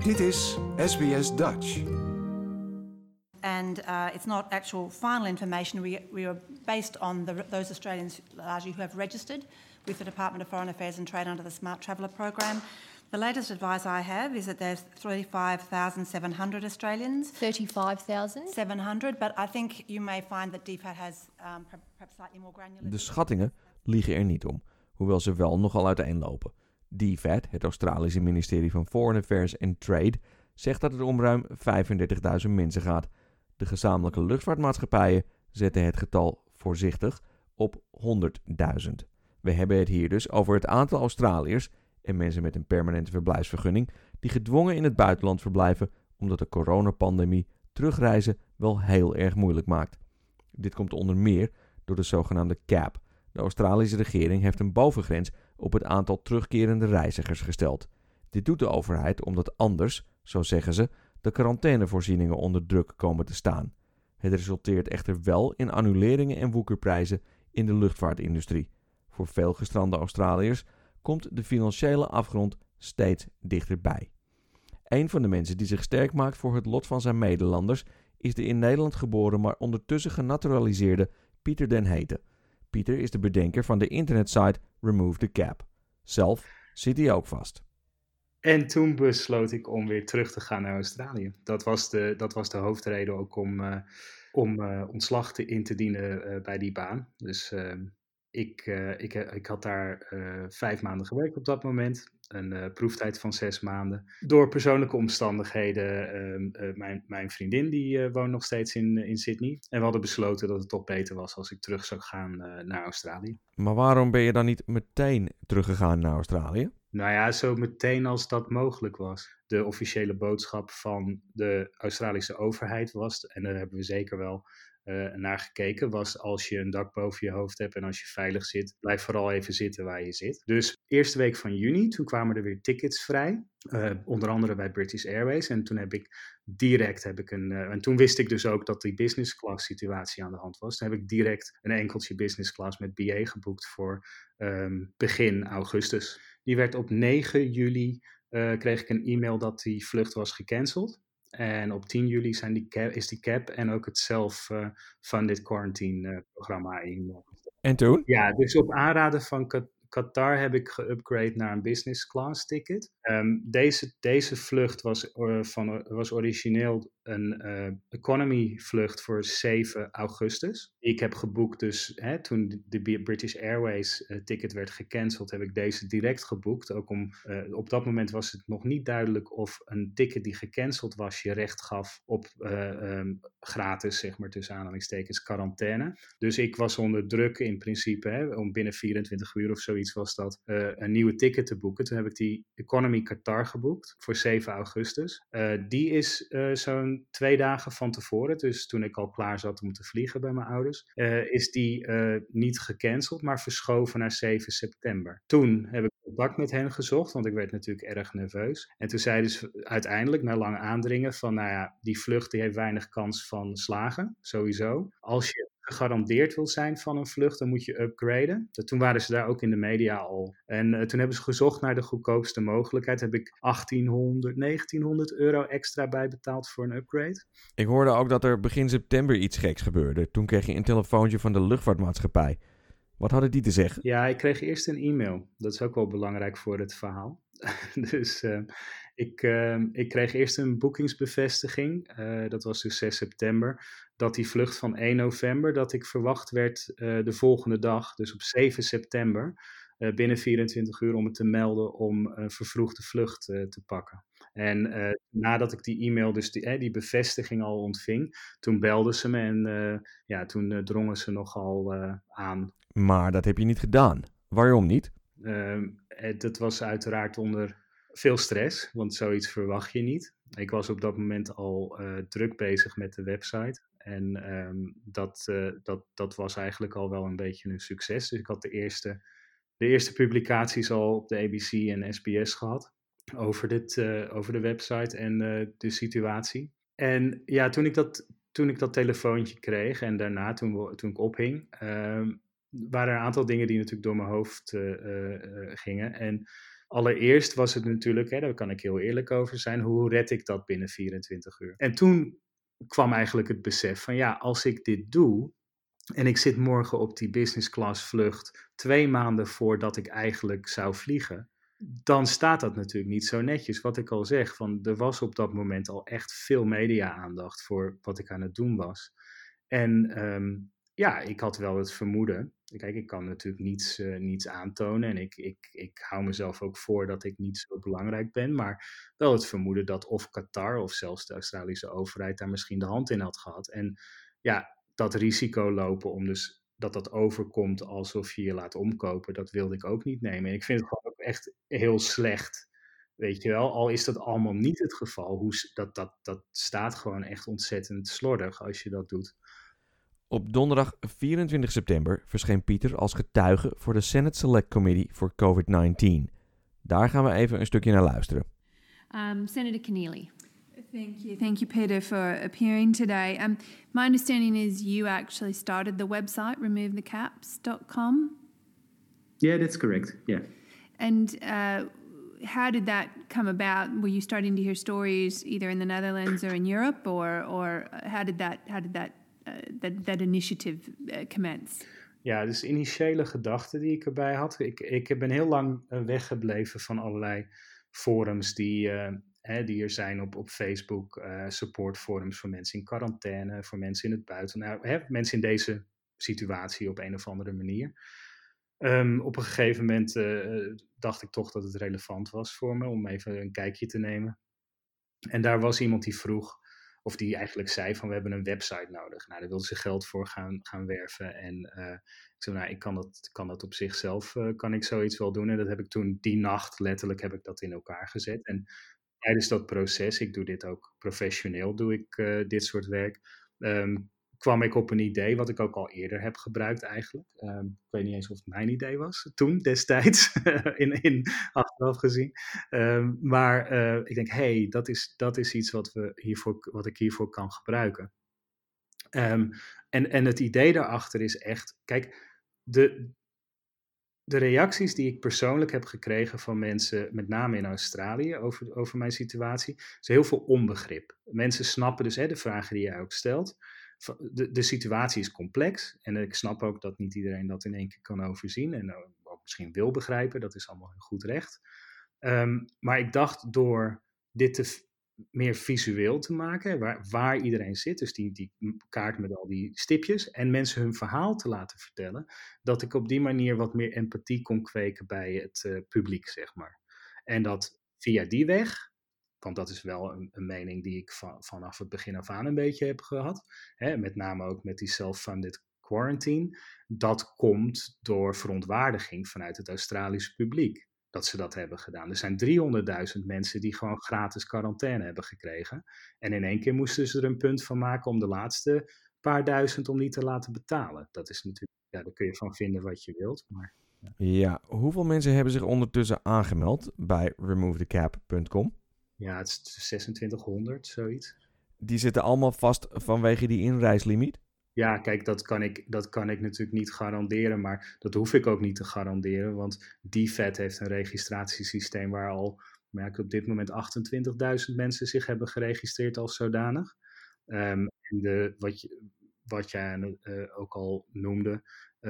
Dit is SBS Dutch. And it's not actual final information. We are based on those Australians largely who have registered with the Department of Foreign Affairs and Trade under the Smart Traveller program. The latest advice I have is that there's 35,700 Australians. 35,000? 700, but I think you may find that DFAT has perhaps slightly more granular... De schattingen liegen er niet om, hoewel ze wel nogal uiteenlopen. DFAT, het Australische ministerie van Foreign Affairs and Trade, zegt dat het om ruim 35.000 mensen gaat. De gezamenlijke luchtvaartmaatschappijen zetten het getal voorzichtig op 100.000. We hebben het hier dus over het aantal Australiërs en mensen met een permanente verblijfsvergunning die gedwongen in het buitenland verblijven omdat de coronapandemie terugreizen wel heel erg moeilijk maakt. Dit komt onder meer door de zogenaamde cap. De Australische regering heeft een bovengrens op het aantal terugkerende reizigers gesteld. Dit doet de overheid omdat anders, zo zeggen ze, de quarantainevoorzieningen onder druk komen te staan. Het resulteert echter wel in annuleringen en woekerprijzen in de luchtvaartindustrie. Voor veel gestrande Australiërs komt de financiële afgrond steeds dichterbij. Een van de mensen die zich sterk maakt voor het lot van zijn medelanders is de in Nederland geboren maar ondertussen genaturaliseerde Pieter den Hete. Pieter is de bedenker van de internetsite Remove the Cap. Zelf zit hij ook vast. En toen besloot ik om weer terug te gaan naar Australië. Dat was de hoofdreden ook om ontslag in te dienen bij die baan. Dus ik had daar 5 maanden gewerkt op dat moment. Een proeftijd van 6 maanden. Door persoonlijke omstandigheden, mijn vriendin die woont nog steeds in Sydney. En we hadden besloten dat het toch beter was als ik terug zou gaan naar Australië. Maar waarom ben je dan niet meteen teruggegaan naar Australië? Nou ja, zo meteen als dat mogelijk was. De officiële boodschap van de Australische overheid was, en daar hebben we zeker wel naar gekeken, was als je een dak boven je hoofd hebt en als je veilig zit, blijf vooral even zitten waar je zit. Dus eerste week van juni, toen kwamen er weer tickets vrij. Onder andere bij British Airways. En toen en toen wist ik dus ook dat die business class situatie aan de hand was. Toen heb ik direct een enkeltje business class met BA geboekt voor begin augustus. Die werd op 9 juli, kreeg ik een e-mail dat die vlucht was gecanceld. En op 10 juli is die cap en ook het self-funded quarantine programma in. En toen? Ja, dus op aanraden van Qatar heb ik geupgrade naar een business class ticket. Deze vlucht was origineel een economy vlucht voor 7 augustus. Ik heb geboekt dus, toen de British Airways ticket werd gecanceld, heb ik deze direct geboekt. Ook op dat moment was het nog niet duidelijk of een ticket die gecanceld was je recht gaf op gratis, zeg maar tussen aanhalingstekens, quarantaine. Dus ik was onder druk in principe, om binnen 24 uur of zoiets was dat, een nieuwe ticket te boeken. Toen heb ik die Economy Qatar geboekt voor 7 augustus. Die is zo'n 2 dagen van tevoren, dus toen ik al klaar zat om te vliegen bij mijn ouders, is die niet gecanceld, maar verschoven naar 7 september. Toen heb ik contact met hen gezocht, want ik werd natuurlijk erg nerveus. En toen zeiden ze uiteindelijk, na lang aandringen, van nou ja, die vlucht die heeft weinig kans van slagen, sowieso. Als je gegarandeerd wil zijn van een vlucht, dan moet je upgraden. Toen waren ze daar ook in de media al. En toen hebben ze gezocht naar de goedkoopste mogelijkheid. Heb ik 1900 euro extra bijbetaald voor een upgrade. Ik hoorde ook dat er begin september iets geks gebeurde. Toen kreeg je een telefoontje van de luchtvaartmaatschappij. Wat hadden die te zeggen? Ja, ik kreeg eerst een e-mail. Dat is ook wel belangrijk voor het verhaal. Dus ik kreeg eerst een boekingsbevestiging. Dat was dus 6 september. Dat die vlucht van 1 november, dat ik verwacht werd de volgende dag, dus op 7 september, binnen 24 uur om het te melden om een vervroegde vlucht te pakken. En nadat ik die e-mail, dus die bevestiging al ontving, toen belden ze me en toen drongen ze nogal aan. Maar dat heb je niet gedaan. Waarom niet? Dat was uiteraard onder veel stress, want zoiets verwacht je niet. Ik was op dat moment al druk bezig met de website. En dat was eigenlijk al wel een beetje een succes. Dus ik had de eerste publicaties al op de ABC en SBS gehad over de website en de situatie. En ja, toen ik dat telefoontje kreeg en daarna toen ik ophing, waren er een aantal dingen die natuurlijk door mijn hoofd gingen. En allereerst was het natuurlijk, daar kan ik heel eerlijk over zijn, hoe red ik dat binnen 24 uur? En toen kwam eigenlijk het besef van als ik dit doe en ik zit morgen op die business class vlucht 2 maanden voordat ik eigenlijk zou vliegen, dan staat dat natuurlijk niet zo netjes. Wat ik al zeg, er was op dat moment al echt veel media-aandacht voor wat ik aan het doen was. En ik had wel het vermoeden. Kijk, ik kan natuurlijk niets aantonen en ik hou mezelf ook voor dat ik niet zo belangrijk ben, maar wel het vermoeden dat of Qatar of zelfs de Australische overheid daar misschien de hand in had gehad. En dat risico lopen om dus dat overkomt alsof je je laat omkopen, dat wilde ik ook niet nemen. En ik vind het gewoon ook echt heel slecht, weet je wel. Al is dat allemaal niet het geval, dat staat gewoon echt ontzettend slordig als je dat doet. Op donderdag 24 september verscheen Pieter als getuige voor de Senate Select Committee voor COVID-19. Daar gaan we even een stukje naar luisteren. Senator Keneally. Thank you, Peter, for appearing today. My understanding is you actually started the website removethecaps.com. Yeah, that's correct. Yeah. And how did that come about? Were you starting to hear stories either in the Netherlands or in Europe, or how did that initiative commence? Ja, dus initiële gedachten die ik erbij had. Ik ben heel lang weggebleven van allerlei forums die er zijn op Facebook. Supportforums voor mensen in quarantaine, voor mensen in het buitenland. Mensen in deze situatie op een of andere manier. Op een gegeven moment dacht ik toch dat het relevant was voor me om even een kijkje te nemen. En daar was iemand die vroeg, of die eigenlijk zei van we hebben een website nodig. Nou, daar wilden ze geld voor gaan werven. En ik zei, ik kan dat op zichzelf, kan ik zoiets wel doen. En dat heb ik toen die nacht, letterlijk heb ik dat in elkaar gezet. En tijdens dat proces, ik doe dit ook professioneel, doe ik dit soort werk, kwam ik op een idee wat ik ook al eerder heb gebruikt eigenlijk. Ik weet niet eens of het mijn idee was toen, destijds, achteraf gezien. Maar ik denk, dat is iets wat ik hiervoor kan gebruiken. En het idee daarachter is echt, kijk, de reacties die ik persoonlijk heb gekregen van mensen, met name in Australië, over mijn situatie, is heel veel onbegrip. Mensen snappen dus de vragen die jij ook stelt. De situatie is complex en ik snap ook dat niet iedereen dat in één keer kan overzien en ook misschien wil begrijpen, dat is allemaal goed recht. Maar ik dacht door dit meer visueel te maken, waar iedereen zit, dus die kaart met al die stipjes en mensen hun verhaal te laten vertellen, dat ik op die manier wat meer empathie kon kweken bij het publiek, zeg maar. En dat via die weg, want dat is wel een mening die ik vanaf het begin af aan een beetje heb gehad. Met name ook met die self-funded quarantine. Dat komt door verontwaardiging vanuit het Australische publiek. Dat ze dat hebben gedaan. Er zijn 300.000 mensen die gewoon gratis quarantaine hebben gekregen. En in één keer moesten ze er een punt van maken om de laatste paar duizend om niet te laten betalen. Dat is natuurlijk, daar kun je van vinden wat je wilt. Maar, ja, hoeveel mensen hebben zich ondertussen aangemeld bij removethecap.com? Ja, het is 2600, zoiets. Die zitten allemaal vast vanwege die inreislimiet? Ja, kijk, dat kan ik natuurlijk niet garanderen, maar dat hoef ik ook niet te garanderen, want DFAT heeft een registratiesysteem waar al, op dit moment 28.000 mensen zich hebben geregistreerd als zodanig. En wat jij ook al noemde,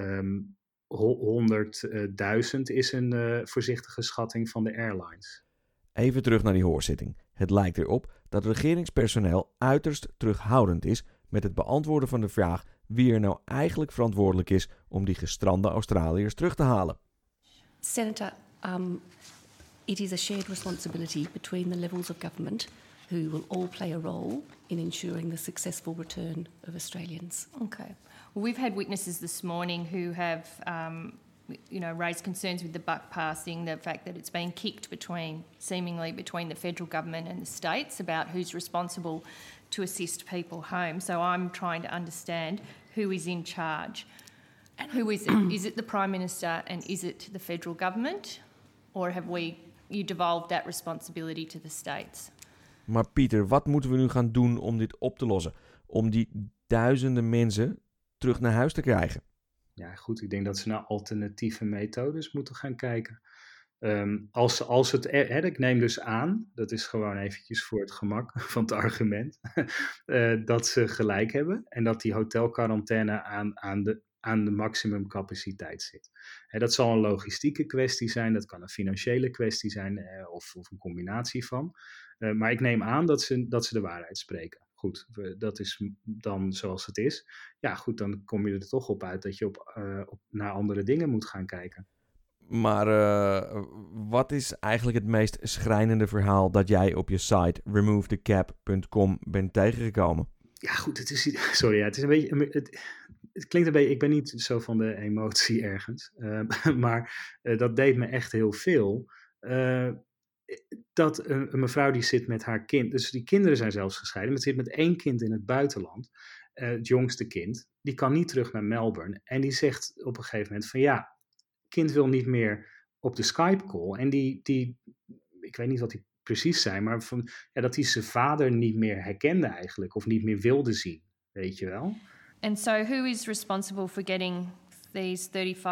100.000 is een voorzichtige schatting van de airlines. Even terug naar die hoorzitting. Het lijkt erop dat regeringspersoneel uiterst terughoudend is met het beantwoorden van de vraag wie er nou eigenlijk verantwoordelijk is om die gestrande Australiërs terug te halen. Senator, it is a shared responsibility between the levels of government who will all play a role in ensuring the successful return of Australians. Okay. Well, we've had witnesses this morning who have raised concerns with the buck passing, the fact that it's been kicked seemingly between the federal government and the states about who's responsible to assist people home. So I'm trying to understand who is in charge. And who is it? Is it the Prime Minister and is it the federal government? Or have you devolved that responsibility to the states? Maar Pieter, wat moeten we nu gaan doen om dit op te lossen? Om die duizenden mensen terug naar huis te krijgen? Ja, goed. Ik denk dat ze naar alternatieve methodes moeten gaan kijken. Als het, ik neem dus aan, dat is gewoon eventjes voor het gemak van het argument, dat ze gelijk hebben en dat die hotelquarantaine aan de maximumcapaciteit zit. Dat zal een logistieke kwestie zijn, dat kan een financiële kwestie zijn of een combinatie van. Maar ik neem aan dat ze de waarheid spreken. Goed, dat is dan zoals het is. Ja, goed, dan kom je er toch op uit dat je naar andere dingen moet gaan kijken. Maar wat is eigenlijk het meest schrijnende verhaal dat jij op je site removethecap.com bent tegengekomen? Ja, goed, het is een beetje... Het klinkt een beetje... Ik ben niet zo van de emotie ergens. Maar dat deed me echt heel veel. Dat een mevrouw die zit met haar kind... Dus die kinderen zijn zelfs gescheiden. Maar zit met 1 kind in het buitenland. Het jongste kind. Die kan niet terug naar Melbourne. En die zegt op een gegeven moment van... Ja, kind wil niet meer op de Skype-call. En die ik weet niet wat die precies zijn, maar dat hij zijn vader niet meer herkende eigenlijk, of niet meer wilde zien, weet je wel. And so who is responsible for getting these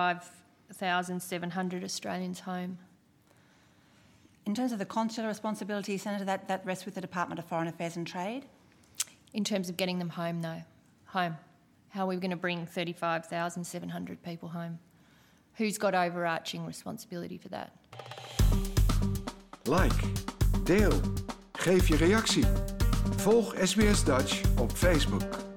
35,700 Australians home? In terms of the consular responsibility, Senator, that rests with the Department of Foreign Affairs and Trade. In terms of getting them home, though, home. How are we going to bring 35,700 people home? Who's got overarching responsibility for that? Like, deel, geef je reactie. Volg SBS Dutch op Facebook.